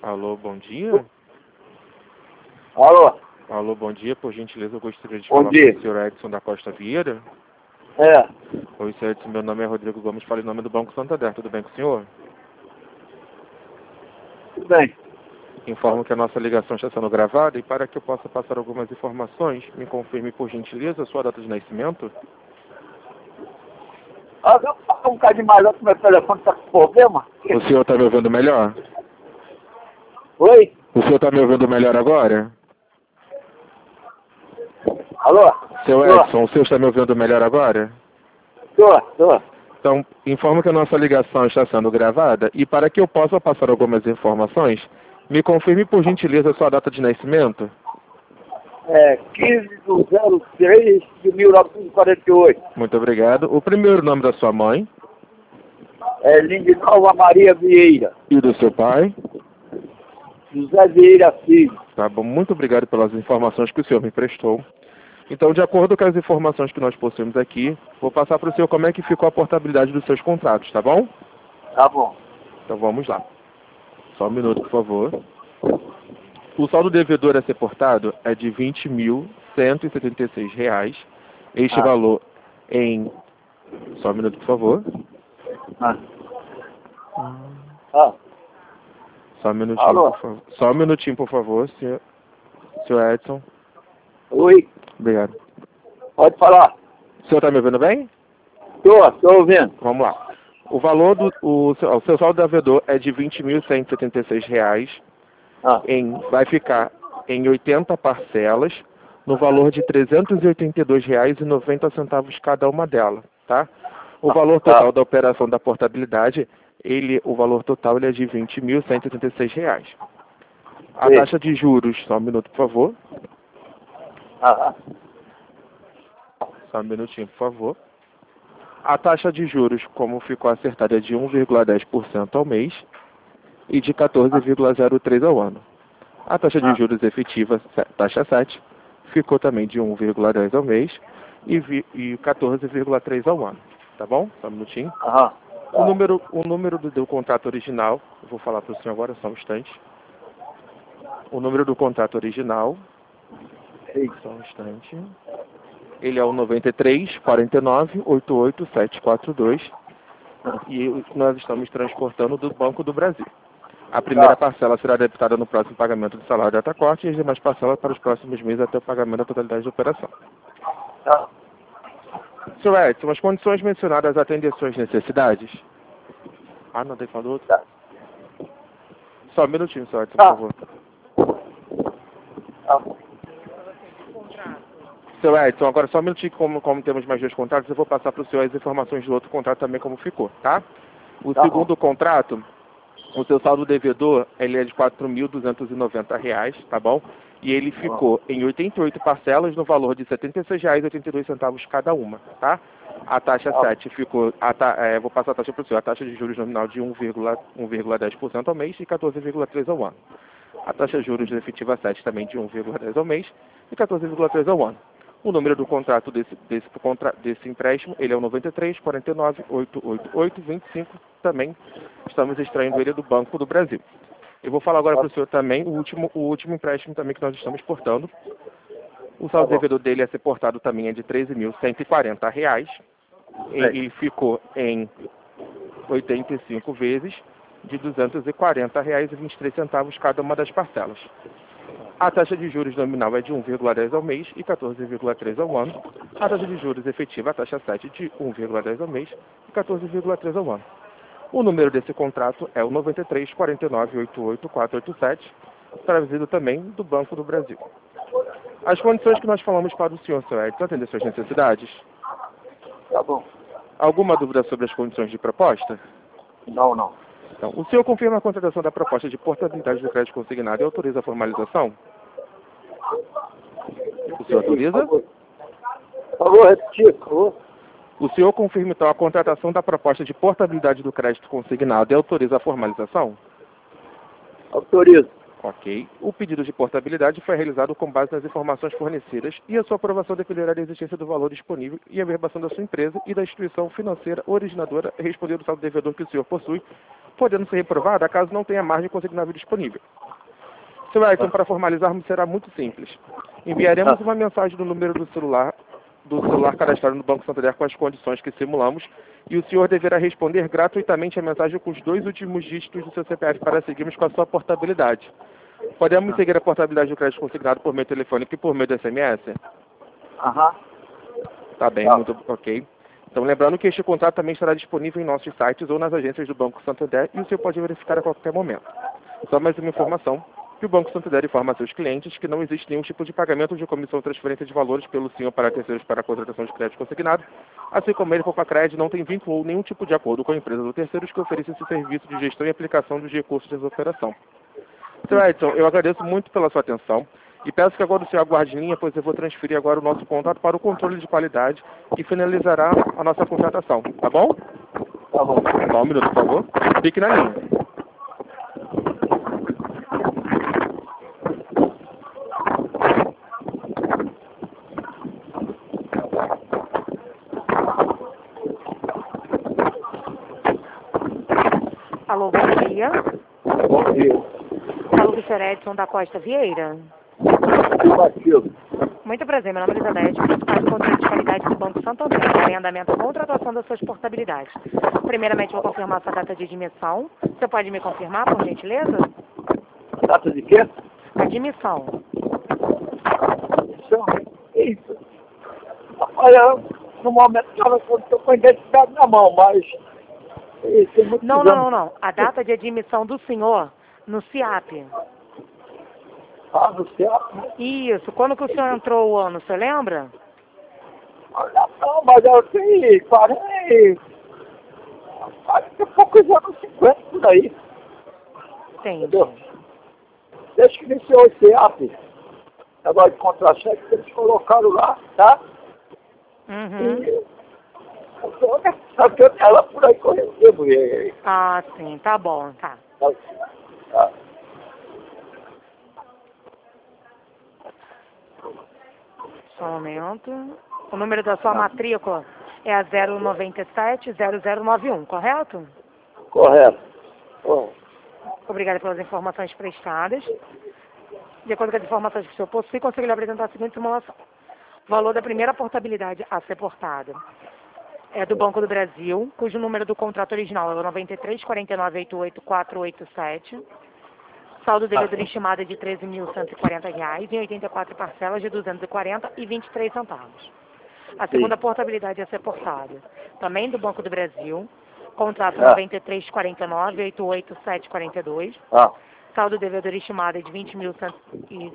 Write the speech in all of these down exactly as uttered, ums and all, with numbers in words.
Alô, bom dia. Alô? Alô, bom dia. Por gentileza, eu gostaria de Bom falar dia. com o senhor Edson da Costa Vieira. É, Oi, senhor Edson. Meu nome é Rodrigo Gomes. Falo em nome do Banco Santander. Tudo bem com o senhor? tudo bem. Informo que a nossa ligação está sendo gravada e para que eu possa passar algumas informações, me confirme, por gentileza, a sua data de nascimento. Ah, eu falar um bocadinho mais alto, meu telefone tá com problema. O senhor está me ouvindo melhor? Oi? O senhor está me ouvindo melhor agora? Alô? Seu Tô, Edson, o senhor está me ouvindo melhor agora? tô, tô. Então, informo que a nossa ligação está sendo gravada e para que eu possa passar algumas informações, me confirme, por gentileza, a sua data de nascimento. É, quinze do zero três de mil novecentos e quarenta e oito. Muito obrigado. O primeiro nome da sua mãe É, Lindinova Maria Vieira. e do seu pai. José Vieira Filho. Tá bom, muito obrigado pelas informações que o senhor me prestou. Então, de acordo com as informações que nós possuímos aqui, vou passar para o senhor como é que ficou a portabilidade dos seus contratos, tá bom? Tá bom. Então vamos lá. Só um minuto, por favor. O saldo devedor a ser portado é de vinte mil cento e setenta e seis reais. Este Ah. valor em... Só um minuto, por favor. Ah. Ah, Só um minutinho, Alô? por favor. Só um minutinho, por favor, senhor, senhor Edson. oi? Obrigado. Pode falar. O senhor está me ouvindo bem? Tô, tô ouvindo. Vamos lá. O valor do o seu, o seu saldo devedor é de vinte mil cento e setenta e seis reais. Ah, Em, vai ficar em oitenta parcelas, no valor de trezentos e oitenta e dois reais e noventa centavos cada uma delas, tá? O valor total da operação da portabilidade, ele, o valor total ele é de vinte mil cento e setenta e seis reais. A Sim. taxa de juros, só um minuto, por favor. ah, Só um minutinho, por favor. A taxa de juros, como ficou acertada, é de um vírgula dez por cento ao mês e de quatorze vírgula zero três por cento ao ano. A taxa de Ah. juros efetiva, taxa sete, ficou também de um vírgula dez por cento ao mês e, vi, e quatorze vírgula três por cento ao ano. Tá bom? Só um minutinho. aham. O número, o número do, do contrato original, eu vou falar para o senhor agora, só um instante. O número do contrato original, Sim. só um instante. Ele é o noventa e três, quarenta e nove, oitenta e oito, setecentos e quarenta e dois e nós estamos transportando do Banco do Brasil. A primeira Tá. parcela será debitada no próximo pagamento do salário de datacorte e as demais parcelas para os próximos meses até o pagamento da totalidade da operação. Tá. senhor Edson, as condições mencionadas atendem às suas necessidades? Ah, não, tem falado outro? Tá. Só um minutinho, senhor Edson, Tá. por favor. Tá. senhor Edson, agora só um minutinho, como, como temos mais dois contratos, eu vou passar para o senhor as informações do outro contrato também como ficou, tá? O Tá segundo bom. contrato, o seu saldo devedor, ele é de quatro mil duzentos e noventa reais, tá bom? E ele ficou em oitenta e oito parcelas no valor de setenta e seis reais e oitenta e dois centavos cada uma, tá? A taxa Tá. sete ficou, a ta, é, vou passar a taxa para o senhor, a taxa de juros nominal de um vírgula dez por cento ao mês e quatorze vírgula três por cento ao ano. A taxa de juros efetiva sete também de um vírgula dez por cento ao mês e quatorze vírgula três por cento ao ano. O número do contrato desse, desse, contra, desse empréstimo, ele é o noventa e três, quarenta e nove, oitocentos e oitenta e oito, vinte e cinco, também estamos extraindo ele do Banco do Brasil. Eu vou falar agora para o senhor também o último, o último empréstimo também que nós estamos portando. O saldo Tá bom. devedor dele a ser portado também é de treze mil cento e quarenta reais e, e ficou em oitenta e cinco vezes de duzentos e quarenta reais e vinte e três centavos cada uma das parcelas. A taxa de juros nominal é de um vírgula dez por cento ao mês e quatorze vírgula três por cento ao ano. A taxa de juros efetiva, a taxa sete, de um vírgula dez por cento ao mês e quatorze vírgula três por cento ao ano. O número desse contrato é o noventa e três, quarenta e nove, oitenta e oito, quatrocentos e oitenta e sete, traduzido também do Banco do Brasil. As condições que nós falamos para o senhor, senhor Edson, atender suas necessidades? Tá bom. Alguma dúvida sobre as condições de proposta? Não, não. Então, o senhor confirma a contratação da proposta de portabilidade do crédito consignado e autoriza a formalização? O senhor autoriza? Por favor, repetir, por favor. O senhor confirma, então, a contratação da proposta de portabilidade do crédito consignado e autoriza a formalização? Autorizo. Ok. O pedido de portabilidade foi realizado com base nas informações fornecidas e a sua aprovação dependerá da existência do valor disponível e a averbação da sua empresa e da instituição financeira originadora a responder do saldo devedor que o senhor possui, podendo ser reprovada caso não tenha margem consignável disponível. Senhor Edson, para formalizarmos será muito simples. Enviaremos uma mensagem no número do celular do celular cadastrado no Banco Santander com as condições que simulamos e o senhor deverá responder gratuitamente a mensagem com os dois últimos dígitos do seu C P F para seguirmos com a sua portabilidade. Podemos seguir a portabilidade do crédito consignado por meio telefônico e por meio do S M S? Aham. Tá bem, Tá. muito ok. Então, lembrando que este contrato também estará disponível em nossos sites ou nas agências do Banco Santander e o senhor pode verificar a qualquer momento. Só mais uma informação, que o Banco Santander informa a seus clientes que não existe nenhum tipo de pagamento de comissão ou transferência de valores pelo senhor para terceiros para a contratação de crédito consignado, assim como ele, Copa Crédito, não tem vínculo ou nenhum tipo de acordo com a empresa ou terceiros que ofereça esse serviço de gestão e aplicação dos recursos dessa operação. senhor Edson, eu agradeço muito pela sua atenção e peço que agora o senhor aguarde em linha, pois eu vou transferir agora o nosso contato para o controle de qualidade que finalizará a nossa contratação, tá bom? Tá bom. Só um minuto, por favor. Fique na linha. Alô, bom dia. Bom dia. Falo do senhor Edson da Costa Vieira. Matilde. Muito prazer, meu nome é Elizabeth, principal do controle de qualidade do Banco Santander, em andamento a contratação das suas portabilidades. Primeiramente, vou confirmar sua data de admissão. Você pode me confirmar, por gentileza? Data de quê? Admissão. Isso. Isso. Olha, no momento eu não estou com a identidade na mão, mas... Isso, é muito Não, não, não, não. A data de admissão do senhor no C I A P. Ah, no céu. Isso. Quando que o senhor entrou o ano, você lembra? Olha, não, mas eu tenho quarenta, quarenta e poucos anos, cinquenta por aí. Entendi. Entendeu? Desde que iniciou esse app, agora de contra-cheque, eles colocaram lá, tá? Uhum. E eu tô sacando ela por aí correndo. E Ah, sim. Tá bom, tá. tá. Só um momento. O número da sua matrícula é a zero nove sete zero zero nove um, correto? Correto. Bom, Obrigada pelas informações prestadas. De acordo com as informações que o senhor possui, consigo lhe apresentar a seguinte simulação. O valor da primeira portabilidade a ser portada é do Banco do Brasil, cujo número do contrato original é o nove três quatro nove oito oito quatro oito sete. Saldo devedor estimado é de treze mil cento e quarenta reais em oitenta e quatro parcelas de duzentos e quarenta reais e vinte e três centavos. A segunda portabilidade a ser portada, também do Banco do Brasil, contrato Ah. nove três quatro nove oito oito sete quatro dois. ah, Saldo devedor estimado é de vinte mil e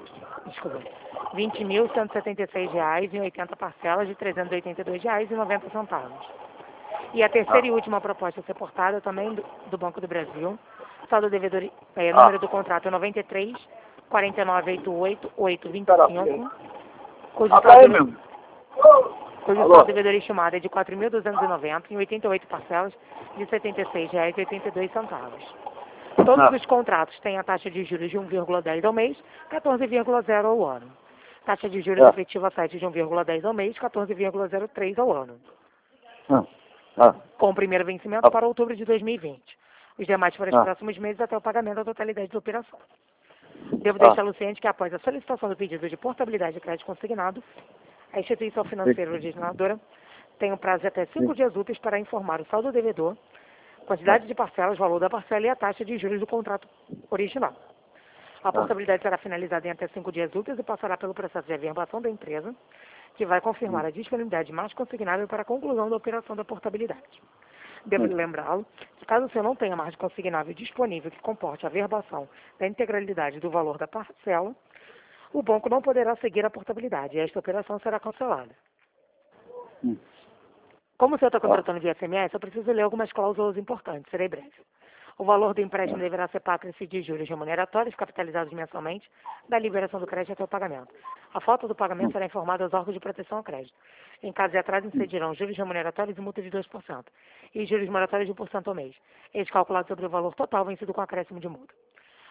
vinte mil cento e setenta e seis reais em oitenta parcelas de trezentos e oitenta e dois reais e noventa centavos. E a terceira Ah. e última proposta a ser portada também do, do Banco do Brasil. Saldo devedor, é, Ah. número do contrato é nove três quatro nove oito oito oito dois cinco, cujo ah, tá aí saldo, mesmo. cujo Alô? saldo devedor estimado é de quatro mil duzentos e noventa em oitenta e oito parcelas de setenta e seis reais e oitenta e dois centavos. Todos Ah. os contratos têm a taxa de juros de um vírgula dez ao mês, quatorze vírgula zero ao ano. Taxa de juros Ah. efetiva sete de um vírgula dez ao mês, quatorze vírgula zero três ao ano. Ah. Ah. Com o primeiro vencimento Ah. para outubro de dois mil e vinte. Os demais para os Ah. próximos meses até o pagamento da totalidade da operação. Devo Ah. deixá-lo ciente que após a solicitação do pedido de portabilidade de crédito consignado, a instituição financeira originadora tem um prazo de até cinco Sim. dias úteis para informar o saldo devedor, quantidade de parcelas, valor da parcela e a taxa de juros do contrato original. A portabilidade será finalizada em até cinco dias úteis e passará pelo processo de averbação da empresa, que vai confirmar a disponibilidade mais consignável para a conclusão da operação da portabilidade. Devo Hum. lembrá-lo que caso o senhor não tenha margem consignável disponível que comporte a averbação da integralidade do valor da parcela, o banco não poderá seguir a portabilidade e esta operação será cancelada. Hum. Como o senhor está contratando via S M S, eu preciso ler algumas cláusulas importantes, serei breve. O valor do empréstimo deverá ser pátриce de juros remuneratórios capitalizados mensalmente da liberação do crédito até o pagamento. A falta do pagamento será informada aos órgãos de proteção ao crédito. Em caso de atraso, incidirão juros remuneratórios e multa de dois por cento e juros moratórios de um por cento ao mês. Eles calculados sobre o valor total vencido com acréscimo de multa.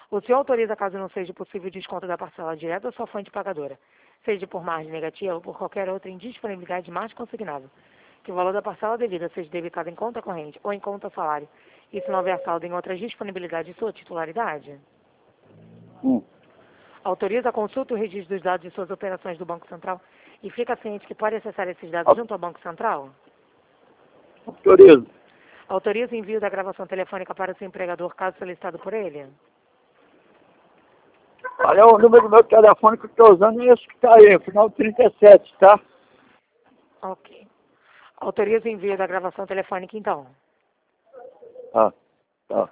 O senhor autoriza, caso não seja possível, o desconto da parcela direta da sua fonte pagadora, seja por margem negativa ou por qualquer outra indisponibilidade de margem consignável, que o valor da parcela devida seja debitado em conta corrente ou em conta salário, e se não houver saldo em outras disponibilidades de sua titularidade? Hum. Autoriza a consulta e o registro dos dados de suas operações do Banco Central e fica ciente que pode acessar esses dados junto ao Banco Central? Autorizo. Autoriza o envio da gravação telefônica para o seu empregador, caso solicitado por ele? Olha, o número do meu telefone que eu estou usando é esse que está aí, final trinta e sete, tá? Ok. Autoriza o envio da gravação telefônica, então? Ah, tá.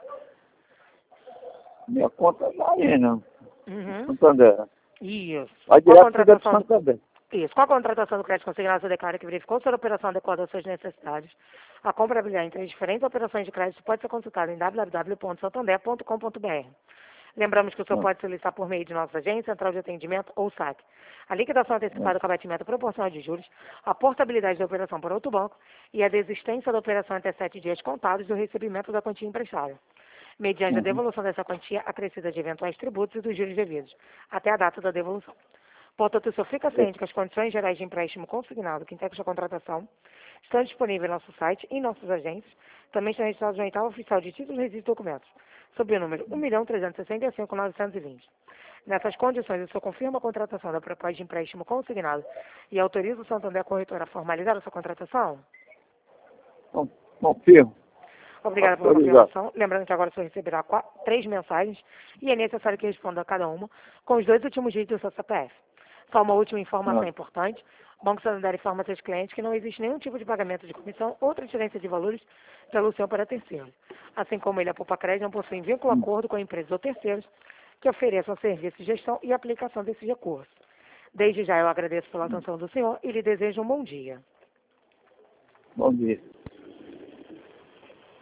Minha conta tá aí, né? Uhum. Santander. Isso. Vai Com a direto para o contratação do... Santander. Isso. Com a contratação do crédito consignado, você declara que verificou se a operação adequada às suas necessidades. A comprabilidade entre as diferentes operações de crédito pode ser consultada em w w w ponto santander ponto com ponto b r. Lembramos que o senhor Ah. pode solicitar por meio de nossa agência, central de atendimento ou saque. A liquidação antecipada com abatimento proporcional de juros, a portabilidade da operação para outro banco e a desistência da operação até sete dias contados do recebimento da quantia emprestada, mediante a Uhum. devolução dessa quantia acrescida de eventuais tributos e dos juros devidos, até a data da devolução. Portanto, o senhor fica ciente que as condições gerais de empréstimo consignado que integram a contratação estão disponíveis no nosso site e em nossas agências. Também estão registrados no edital oficial de títulos, registros e documentos, sob o número um milhão trezentos e sessenta e cinco mil novecentos e vinte. Nessas condições, o senhor confirma a contratação da proposta de empréstimo consignado e autoriza o Santander Corretora a formalizar a sua contratação? Bom, confirmo. Obrigada pela Autorizado. confirmação. Lembrando que agora o senhor receberá quatro, três mensagens e é necessário que responda a cada uma com os dois últimos dígitos do seu C P F. Só uma última informação Ah. importante. O Banco Santander informa a seus clientes que não existe nenhum tipo de pagamento de comissão ou transferência de valores pelo senhor para terceiros. Assim como ele, a Poupa Crédito, não possui vínculo ou acordo com empresas ou terceiros que ofereçam serviço de gestão e aplicação desses recursos. Desde já eu agradeço pela atenção do senhor e lhe desejo um bom dia. Bom dia.